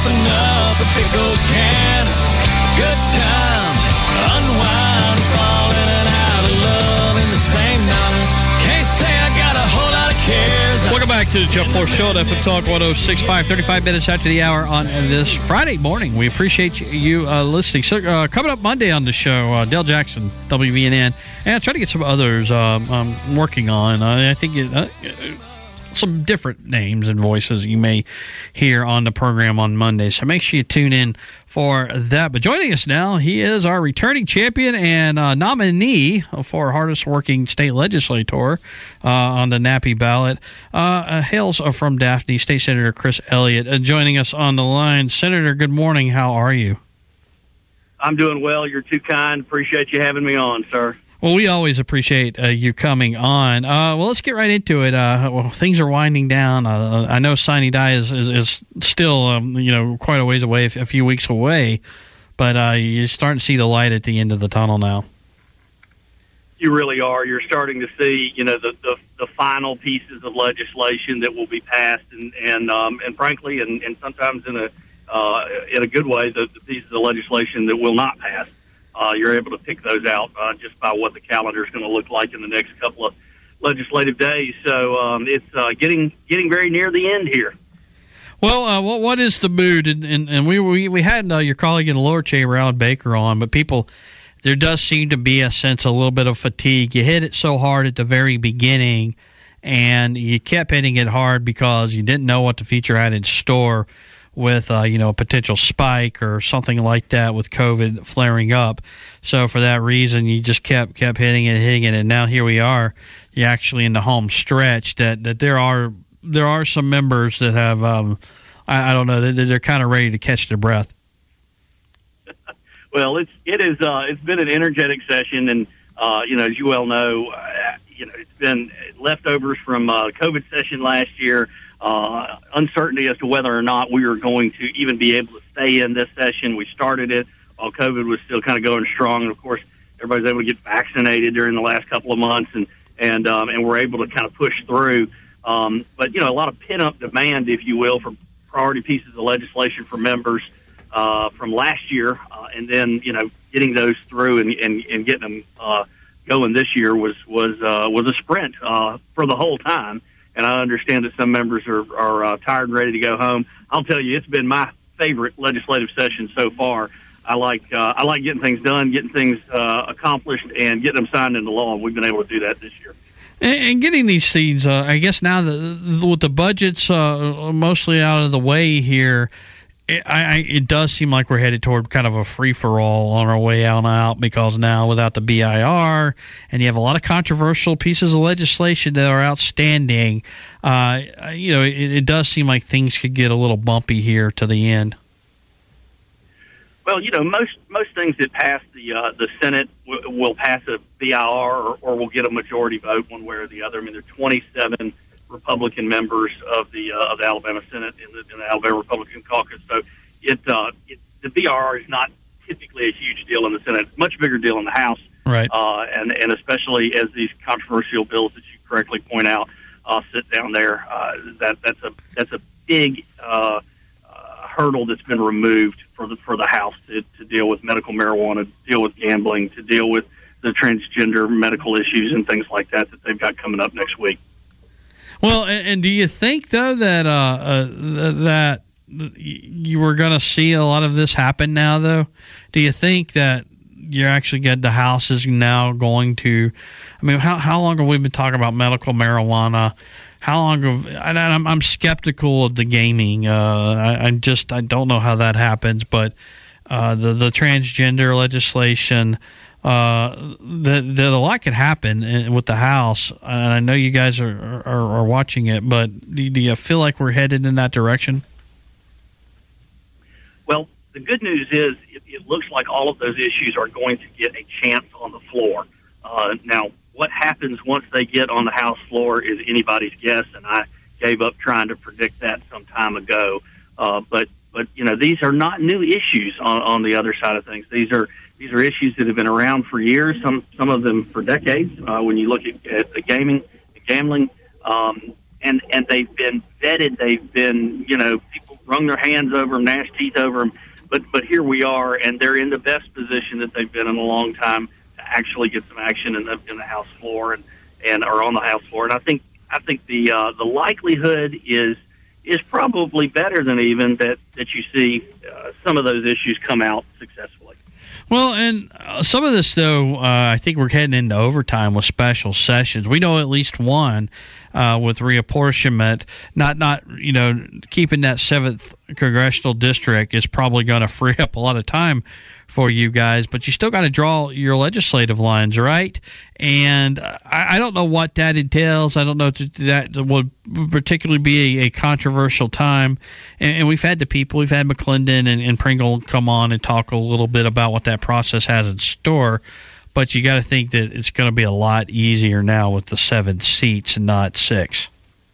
open up a big old can. Good times, unwind, fall in and out of love in the same night. Can't say I got a whole lot of cares. Welcome back to the Jeff Moore Show at FM Talk 106.5, 35 minutes after the hour on this Friday morning. We appreciate you listening. So, coming up Monday on the show, Dale Jackson, WVNN, and I try to get some others I'm working on. I think some different names and voices you may hear on the program on Monday. So make sure you tune in for that. But joining us now, he is our returning champion and nominee for hardest working state legislator on the NAPI ballot. Hails from Daphne, State Senator Chris Elliott, joining us on the line. Senator, good morning. How are you? I'm doing well. You're too kind. Appreciate you having me on, sir. Well, we always appreciate you coming on. Well, let's get right into it. Things are winding down. I know Sine Die is still, quite a ways away, a few weeks away, but you're starting to see the light at the end of the tunnel now. You really are. You're starting to see, the final pieces of legislation that will be passed, and frankly, and sometimes in a good way, the pieces of legislation that will not pass. You're able to pick those out just by what the calendar is going to look like in the next couple of legislative days. So it's getting very near the end here. Well, what is the mood? And we had your colleague in the lower chamber, Alan Baker, on, but there does seem to be a sense, a little bit of fatigue. You hit it so hard at the very beginning, and you kept hitting it hard because you didn't know what the future had in store with a potential spike or something like that with COVID flaring up. So for that reason, you just kept hitting it, and now here we are. You're actually in the home stretch. That there are some members that have I don't know, they're kind of ready to catch their breath. Well, it's been an energetic session, and as you well know, it's been leftovers from COVID session last year. Uncertainty as to whether or not we were going to even be able to stay in this session. We started it while COVID was still kind of going strong, and of course, everybody's able to get vaccinated during the last couple of months, and we're able to kind of push through. But a lot of pent-up demand, if you will, for priority pieces of legislation for members from last year, and then getting those through and getting them going this year was a sprint for the whole time. And I understand that some members are tired and ready to go home. I'll tell you, it's been my favorite legislative session so far. I like getting things done, getting things accomplished, and getting them signed into law. And we've been able to do that this year. And getting these things, I guess now with the budgets mostly out of the way here, it does seem like we're headed toward kind of a free-for-all on our way out because now without the BIR, and you have a lot of controversial pieces of legislation that are outstanding, it does seem like things could get a little bumpy here to the end. Well, most things that pass the Senate will pass a BIR or will get a majority vote one way or the other. I mean, there are 27 Republican members of the Alabama Senate in the Alabama Republican Caucus. So the BIR is not typically a huge deal in the Senate. It's a much bigger deal in the House. Right. And especially as these controversial bills that you correctly point out sit down there, that's a big hurdle that's been removed for the House to deal with medical marijuana, to deal with gambling, to deal with the transgender medical issues and things like that they've got coming up next week. Well, and do you think, though, that that you were going to see a lot of this happen now, though? Do you think that you're actually the House is now going to – I mean, how long have we been talking about medical marijuana? How long have – I'm skeptical of the gaming. I don't know how that happens, but the transgender legislation – that a lot could happen with the House, and I know you guys are watching it, but do you feel like we're headed in that direction? Well, the good news is it looks like all of those issues are going to get a chance on the floor. Now, what happens once they get on the House floor is anybody's guess, and I gave up trying to predict that some time ago. But these are not new issues on the other side of things. These are issues that have been around for years, some of them for decades. When you look at the gambling, and they've been vetted. They've been, people wrung their hands over them, gnashed teeth over them. But here we are, and they're in the best position that they've been in a long time to actually get some action in the House floor and are on the House floor. And I think the likelihood is probably better than even that you see some of those issues come out successfully. Well, and some of this, though, I think we're heading into overtime with special sessions. We know at least one with reapportionment. Not keeping that 7th congressional district is probably going to free up a lot of time for you guys, but you still got to draw your legislative lines, right? And I don't know what that entails. I don't know if that would particularly be a controversial time. And we've had McClendon and Pringle come on and talk a little bit about what that process has in store. But you got to think that it's going to be a lot easier now with the 7 seats and not 6.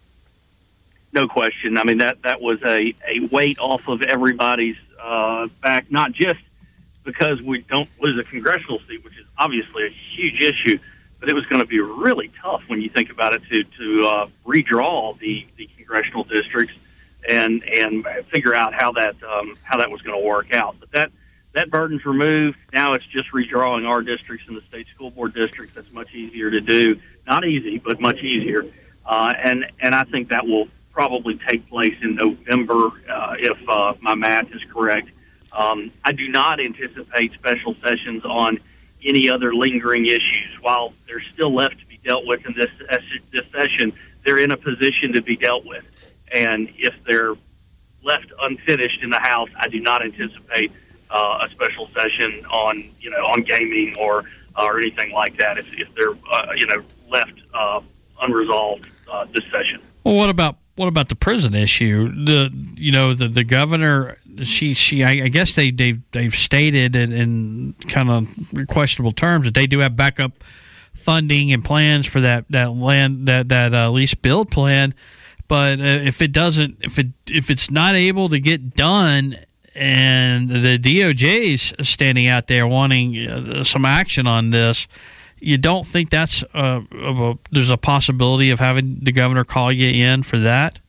No question. I mean, that was a weight off of everybody's back, not just because we don't lose a congressional seat, which is obviously a huge issue, but it was going to be really tough when you think about it to redraw the congressional districts and figure out how that was going to work out. But that burden's removed. Now it's just redrawing our districts and the state school board districts. That's much easier to do. Not easy, but much easier. And I think that will probably take place in November if my math is correct. I do not anticipate special sessions on any other lingering issues. While they're still left to be dealt with in this session, they're in a position to be dealt with. And if they're left unfinished in the House, I do not anticipate a special session on gaming or anything like that if they're left unresolved this session. Well, what about the prison issue? The governor, I guess they've stated in kind of questionable terms that they do have backup funding and plans for that lease build plan, but if it's not able to get done, and the DOJ's standing out there wanting some action on this, you don't think that's there's a possibility of having the governor call you in for that?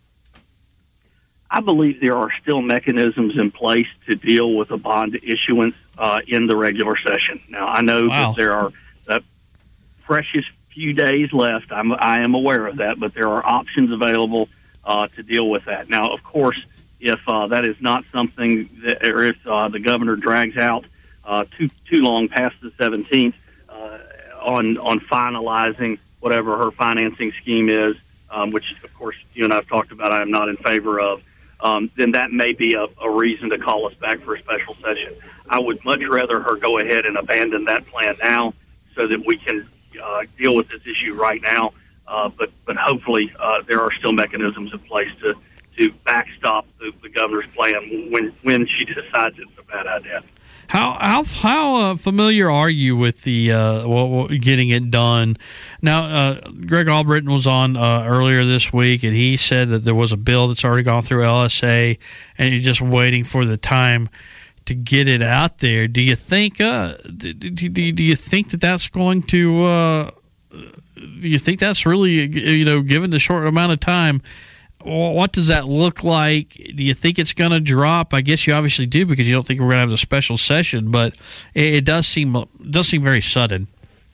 I believe there are still mechanisms in place to deal with a bond issuance in the regular session. Now, I know that there are precious few days left. I am aware of that, but there are options available to deal with that. Now, of course, if that is not something that, or if the governor drags out too long past the 17th on finalizing whatever her financing scheme is, which, of course, you and I have talked about I am not in favor of, then that may be a reason to call us back for a special session. I would much rather her go ahead and abandon that plan now so that we can deal with this issue right now. But hopefully there are still mechanisms in place to backstop the governor's plan when she decides it's a bad idea. How familiar are you with the getting it done? Now, Greg Albritton was on earlier this week, and he said that there was a bill that's already gone through LSA, and you're just waiting for the time to get it out there. Do you think? Do you think that's going to? Do you think that's really given the short amount of time? What does that look like? Do you think it's going to drop? I guess you obviously do because you don't think we're going to have a special session, but it does seem very sudden.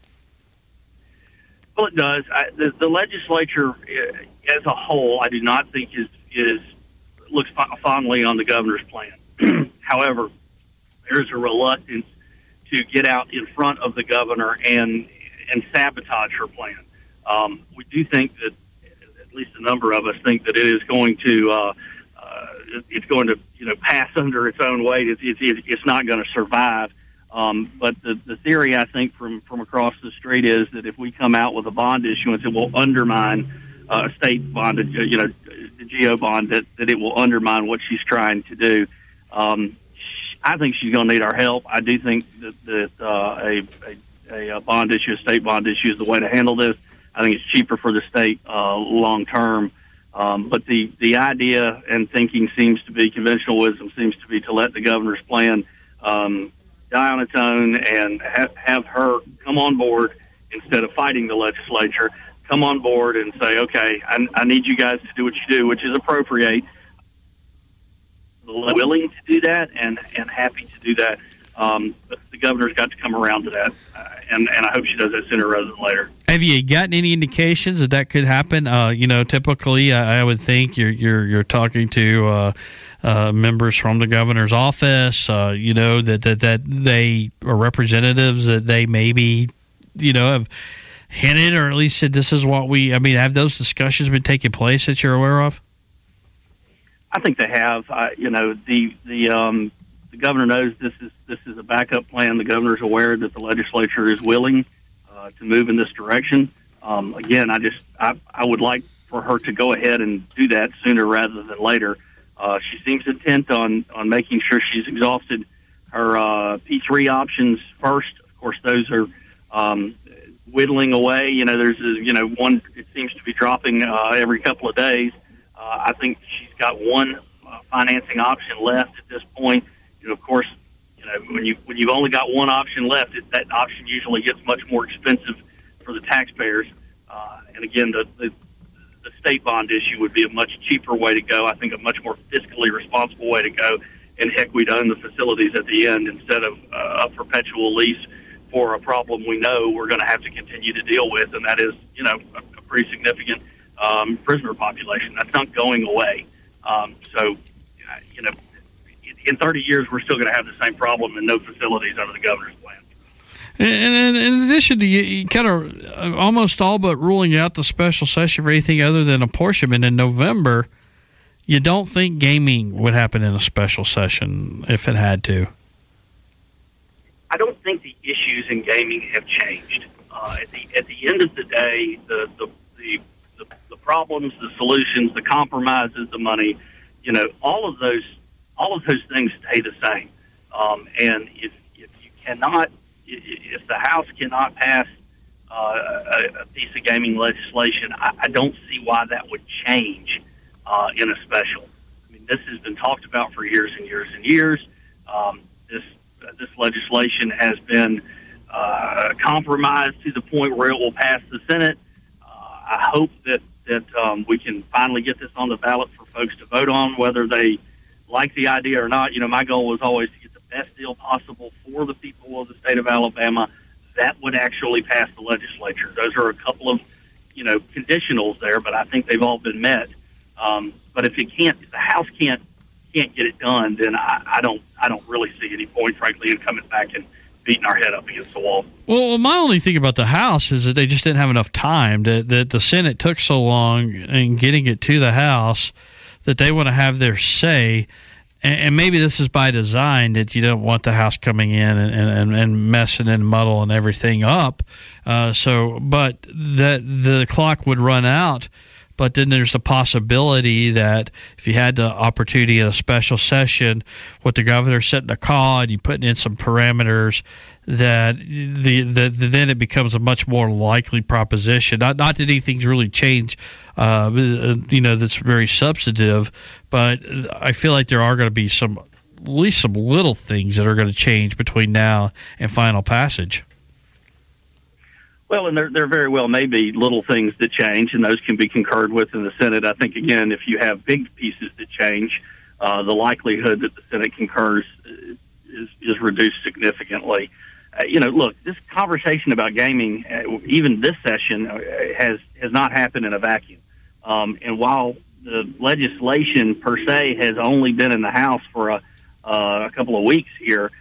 Well, it does. The legislature as a whole, I do not think looks fondly on the governor's plan. However, there's a reluctance to get out in front of the governor and sabotage her plan. We do think that, at least a number of us think that it is going to pass under its own weight. It's not going to survive. But the theory, I think, from across the street is that if we come out with a bond issuance, it will undermine a state bond, the GO bond, that it will undermine what she's trying to do. I think she's going to need our help. I do think that a bond issue, a state bond issue, is the way to handle this. I think it's cheaper for the state long term. But the idea and thinking conventional wisdom seems to be to let the governor's plan die on its own and have her come on board instead of fighting the legislature, come on board and say, okay, I need you guys to do what you do, which is appropriate. willing to do that and happy to do that. But the governor's got to come around to that, and I hope she does that sooner rather than later. Have you gotten any indications that could happen? Typically, I would think you're talking to members from the governor's office. That they are representatives that they maybe have hinted, or at least said this is what we. I mean, have those discussions been taking place that you're aware of? I think they have. The governor knows this is a backup plan. The governor's aware that the legislature is willing to move in this direction. Again, I would like for her to go ahead and do that sooner rather than later. She seems intent on making sure she's exhausted her P3 options first. Of course, those are whittling away. There's one. It seems to be dropping every couple of days. I think she's got one financing option left at this point. Of course, when you've only got one option left, that option usually gets much more expensive for the taxpayers. And again, the state bond issue would be a much cheaper way to go. I think a much more fiscally responsible way to go. And heck, we'd own the facilities at the end instead of a perpetual lease for a problem we know we're going to have to continue to deal with, and that is, a pretty significant prisoner population. That's not going away. In 30 years, we're still going to have the same problem and no facilities under the governor's plan. And in addition to you kind of almost all but ruling out the special session for anything other than apportionment in November, you don't think gaming would happen in a special session if it had to? I don't think the issues in gaming have changed. At the end of the day, the problems, the solutions, the compromises, the money, all of those things stay the same. And if the House cannot pass a piece of gaming legislation, I don't see why that would change in a special. I mean, this has been talked about for years and years and years. This legislation has been compromised to the point where it will pass the Senate. I hope that we can finally get this on the ballot for folks to vote on, whether they like the idea or not. My goal was always to get the best deal possible for the people of the state of Alabama that would actually pass the legislature. Those are a couple of, conditionals there, but I think they've all been met. But if the House can't get it done, then I don't really see any point, frankly, in coming back and beating our head up against the wall. Well, my only thing about the House is that they just didn't have enough time. That the Senate took so long in getting it to the House that they want to have their say. And maybe this is by design, that you don't want the House coming in and messing and muddling everything up. But the clock would run out. But then there's the possibility that if you had the opportunity at a special session with the governor setting a call and you putting in some parameters, that then it becomes a much more likely proposition. Not that anything's really changed, that's very substantive, but I feel like there are going to be at least some little things that are going to change between now and final passage. Well, and there very well may be little things that change, and those can be concurred with in the Senate. I think, again, if you have big pieces that change, the likelihood that the Senate concurs is reduced significantly. Look, this conversation about gaming, even this session, has not happened in a vacuum. And while the legislation per se has only been in the House for a couple of weeks here,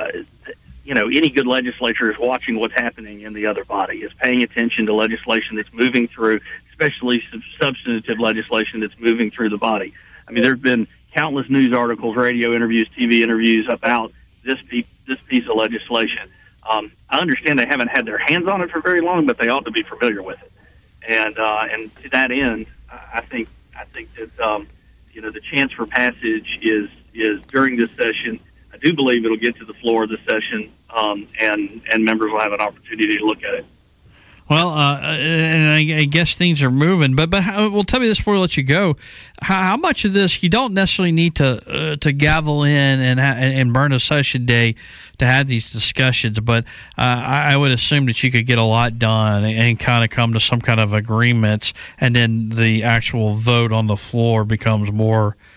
any good legislature is watching what's happening in the other body, is paying attention to legislation that's moving through, especially substantive legislation that's moving through the body. I mean, there have been countless news articles, radio interviews, TV interviews about this piece of legislation. I understand they haven't had their hands on it for very long, but they ought to be familiar with it. And to that end, I think that the chance for passage is during this session. I do believe it'll get to the floor of the session, and members will have an opportunity to look at it. Well, and I guess things are moving, but well, tell me this before I let you go: how much of this you don't necessarily need to gavel in and burn a session day to have these discussions, but I would assume that you could get a lot done and kind of come to some kind of agreements, and then the actual vote on the floor becomes more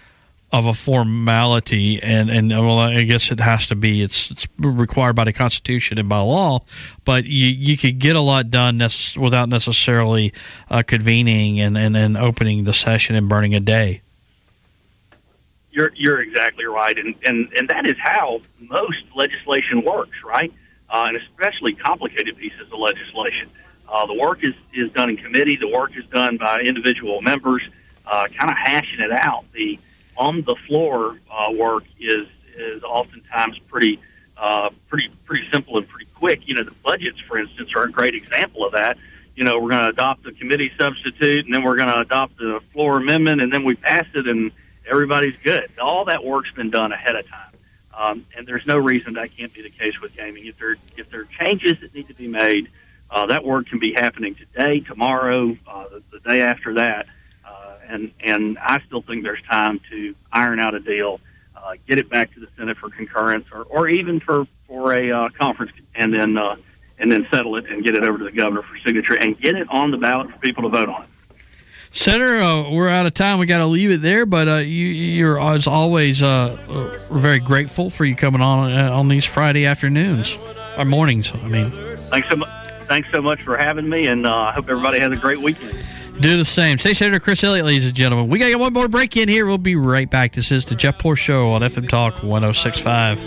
of a formality, and well, I guess it has to be. It's required by the Constitution and by law, but you could get a lot done without necessarily convening and opening the session and burning a day. You're exactly right, and that is how most legislation works, right? And especially complicated pieces of legislation. The work is done in committee. The work is done by individual members, kind of hashing it out. The on the floor work is oftentimes pretty simple and pretty quick. You know, the budgets, for instance, are a great example of that. You know, we're going to adopt the committee substitute, and then we're going to adopt the floor amendment, and then we pass it, and everybody's good. All that work's been done ahead of time, and there's no reason that can't be the case with gaming. If there are changes that need to be made, that work can be happening today, tomorrow, the day after that. And I still think there's time to iron out a deal, get it back to the Senate for concurrence, or even for a conference, and then settle it and get it over to the governor for signature and get it on the ballot for people to vote on it. Senator, we're out of time. We got to leave it there, but you're as always we're very grateful for you coming on these Friday afternoons or mornings. I mean, thanks so much for having me, and I hope everybody has a great weekend. Do the same. Stay Senator Chris Elliott, ladies and gentlemen. We got to get one more break in here. We'll be right back. This is the Jeff Poor Show on FM Talk 106.5.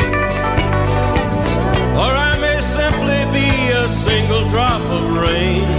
Or I may simply be a single drop of rain.